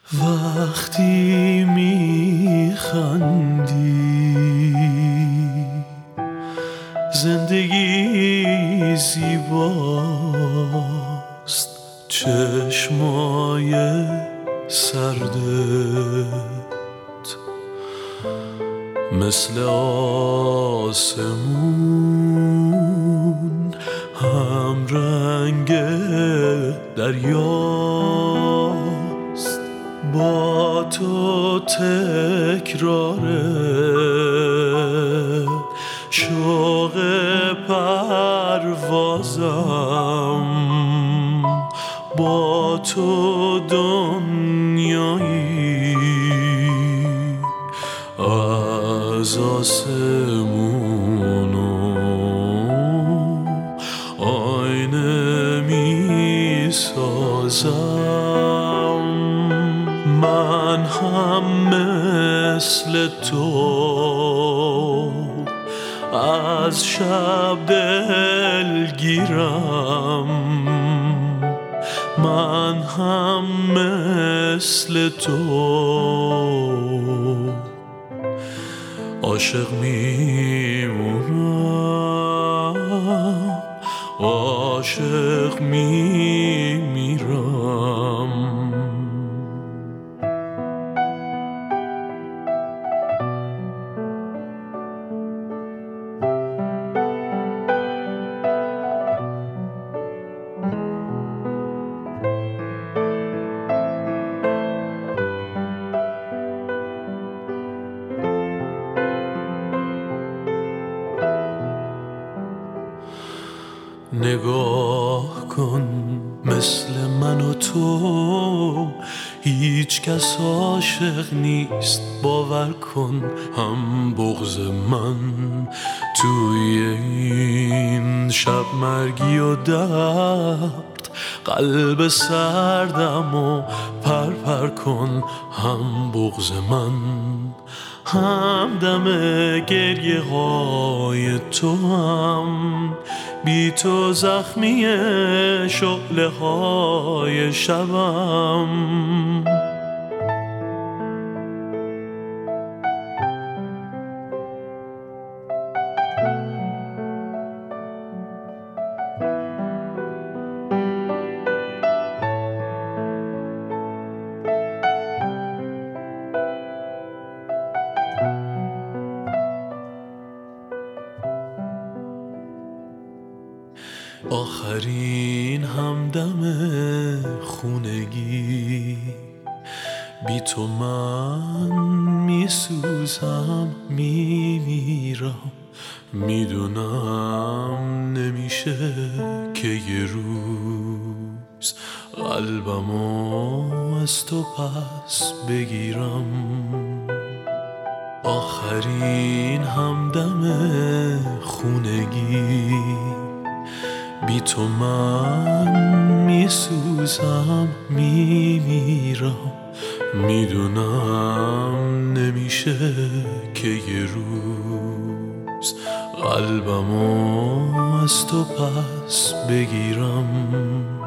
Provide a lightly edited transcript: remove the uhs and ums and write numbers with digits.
وقتی میخندی زندگی زیباست، چشمای سردت مثل آسمون هم رنگ دریاست. با تو تکراره شوق پروازم، با تو دنیایی از آسمون آینه می سازم. من هم مثل تو از شب دلگیرم، من هم مثل تو عاشق میمونم، عاشق میمیرم. نگاه کن مثل من و تو هیچ کس عاشق نیست، باور کن. هم بغض من توی این شب مرگی و درد قلب سردم و پر کن. هم بغض من هم دم گریه های تو، هم بی تو زخمی شعله های شبم. آخرین همدم خونگی، بی تو من میسوزم میمیرم. میدونم نمیشه که یه روز قلبمو از تو پس بگیرم. آخرین همدم خونگی، بی تو من میسوزم میمیرم. میدونم نمیشه که یه روز قلبمو از تو پس بگیرم.